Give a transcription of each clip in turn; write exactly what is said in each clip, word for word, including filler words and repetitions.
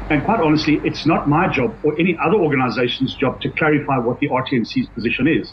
And quite honestly, it's not my job or any other organization's job to clarify what the R T M C's position is.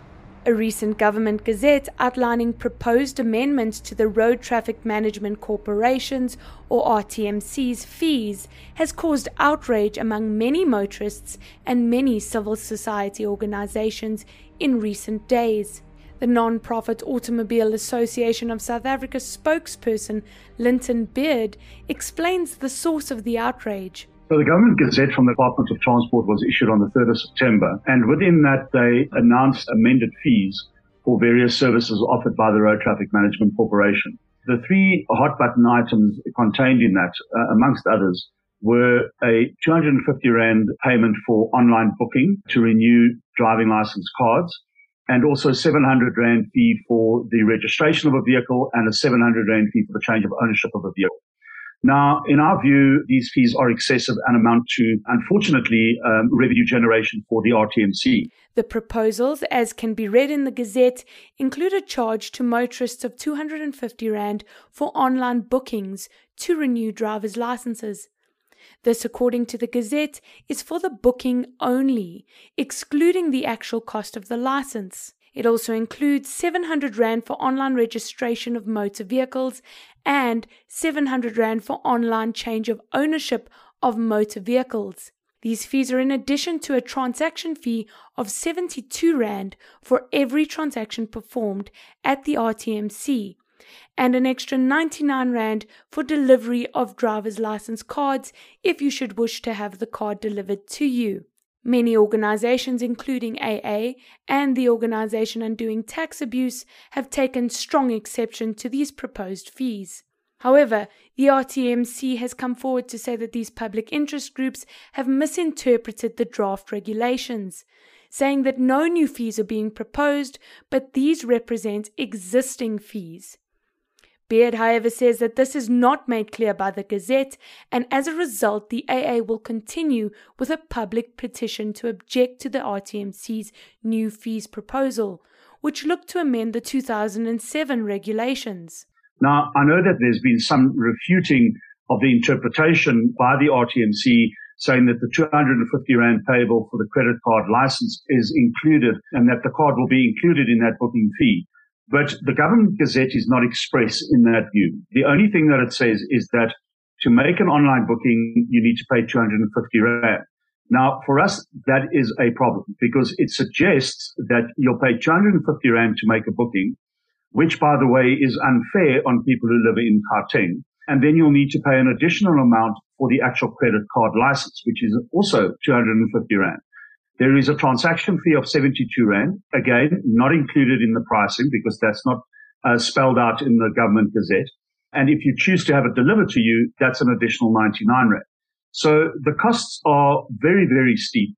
A recent government gazette outlining proposed amendments to the Road Traffic Management Corporation's, or R T M C's, fees has caused outrage among many motorists and many civil society organizations in recent days. The non-profit Automobile Association of South Africa's spokesperson, Linton Beard, explains the source of the outrage. So the government gazette from the Department of Transport was issued on the third of September, and within that they announced amended fees for various services offered by the Road Traffic Management Corporation. The three hot button items contained in that, uh, amongst others, were a two hundred fifty rand payment for online booking to renew driving license cards, and also seven hundred rand fee for the registration of a vehicle and a seven hundred rand fee for the change of ownership of a vehicle. Now, in our view, these fees are excessive and amount to, unfortunately, um, revenue generation for the R T M C. The proposals, as can be read in the Gazette, include a charge to motorists of two hundred fifty rand for online bookings to renew driver's licenses. This, according to the Gazette, is for the booking only, excluding the actual cost of the license. It also includes seven hundred rand for online registration of motor vehicles and seven hundred rand for online change of ownership of motor vehicles. These fees are in addition to a transaction fee of seventy-two rand for every transaction performed at the R T M C and an extra ninety-nine rand for delivery of driver's license cards if you should wish to have the card delivered to you. Many organizations, including A A and the Organization Undoing Tax Abuse, have taken strong exception to these proposed fees. However, the R T M C has come forward to say that these public interest groups have misinterpreted the draft regulations, saying that no new fees are being proposed, but these represent existing fees. Beard, however, says that this is not made clear by the Gazette, and as a result, the A A will continue with a public petition to object to the R T M C's new fees proposal, which looked to amend the two thousand seven regulations. Now, I know that there's been some refuting of the interpretation by the R T M C saying that the two hundred fifty rand payable for the credit card license is included and that the card will be included in that booking fee. But the government gazette is not express in that view. The only thing that it says is that to make an online booking, you need to pay two hundred fifty rand. Now, for us, that is a problem because it suggests that you'll pay two hundred fifty rand to make a booking, which, by the way, is unfair on people who live in Gauteng. And then you'll need to pay an additional amount for the actual credit card license, which is also two hundred fifty rand. There is a transaction fee of seventy-two rand, again, not included in the pricing because that's not uh, spelled out in the government gazette. And if you choose to have it delivered to you, that's an additional ninety-nine rand. So the costs are very, very steep.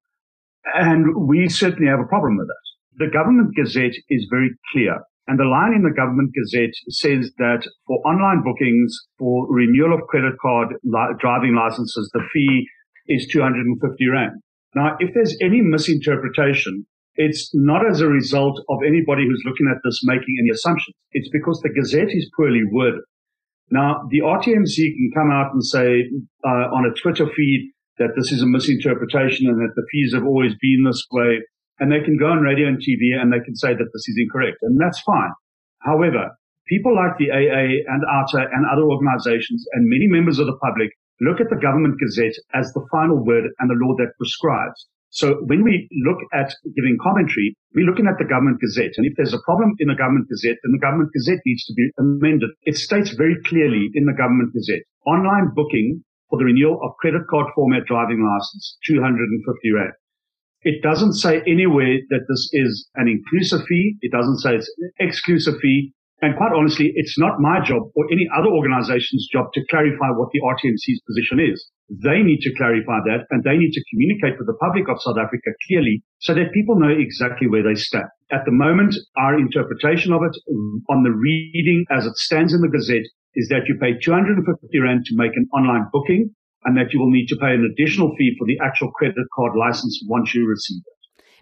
And we certainly have a problem with that. The government gazette is very clear. And the line in the government gazette says that for online bookings, for renewal of credit card li- driving licenses, the fee is two hundred fifty rand. Now, if there's any misinterpretation, it's not as a result of anybody who's looking at this making any assumptions. It's because the gazette is poorly worded. Now, the R T M C can come out and say uh, on a Twitter feed that this is a misinterpretation and that the fees have always been this way. And they can go on radio and T V and they can say that this is incorrect. And that's fine. However, people like the A A and A T A and other organizations and many members of the public look at the government gazette as the final word and the law that prescribes. So when we look at giving commentary, we're looking at the government gazette. And if there's a problem in the government gazette, then the government gazette needs to be amended. It states very clearly in the government gazette, online booking for the renewal of credit card format driving license, two hundred fifty rand. It doesn't say anywhere that this is an inclusive fee. It doesn't say it's an exclusive fee. And quite honestly, it's not my job or any other organization's job to clarify what the R T M C's position is. They need to clarify that and they need to communicate with the public of South Africa clearly so that people know exactly where they stand. At the moment, our interpretation of it on the reading as it stands in the Gazette is that you pay two hundred fifty rand to make an online booking and that you will need to pay an additional fee for the actual credit card license once you receive it.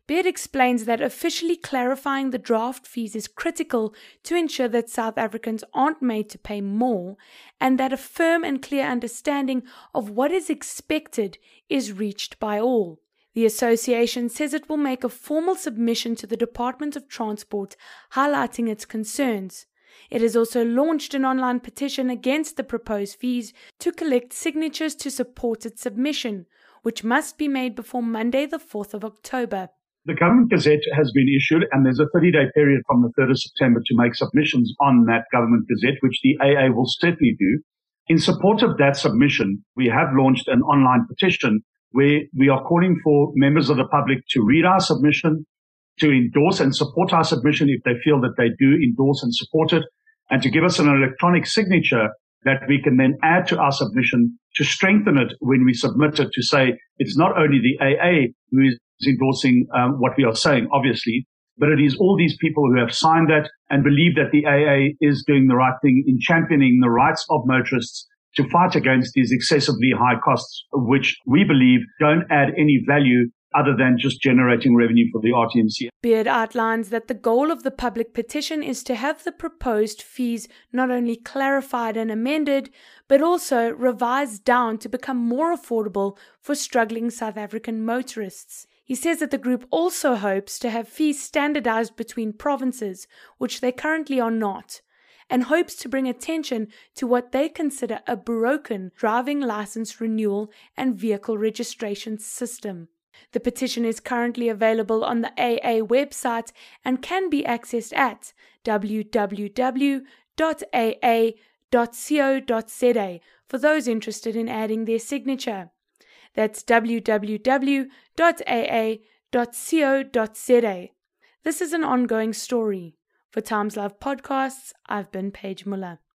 Beard explains that officially clarifying the draft fees is critical to ensure that South Africans aren't made to pay more, and that a firm and clear understanding of what is expected is reached by all. The association says it will make a formal submission to the Department of Transport highlighting its concerns. It has also launched an online petition against the proposed fees to collect signatures to support its submission, which must be made before Monday the fourth of October. The Government Gazette has been issued, and there's a thirty-day period from the third of September to make submissions on that Government Gazette, which the A A will certainly do. In support of that submission, we have launched an online petition where we are calling for members of the public to read our submission, to endorse and support our submission if they feel that they do endorse and support it, and to give us an electronic signature that we can then add to our submission to strengthen it when we submit it, to say it's not only the A A who is endorsing um, what we are saying, obviously, but it is all these people who have signed that and believe that the A A is doing the right thing in championing the rights of motorists to fight against these excessively high costs, which we believe don't add any value other than just generating revenue for the R T M C. Beard outlines that the goal of the public petition is to have the proposed fees not only clarified and amended, but also revised down to become more affordable for struggling South African motorists. He says that the group also hopes to have fees standardized between provinces, which they currently are not, and hopes to bring attention to what they consider a broken driving license renewal and vehicle registration system. The petition is currently available on the A A website and can be accessed at w w w dot a a dot co dot z a for those interested in adding their signature. That's w w w dot a a dot co dot z a. This is an ongoing story. For Times Live Podcasts, I've been Paige Muller.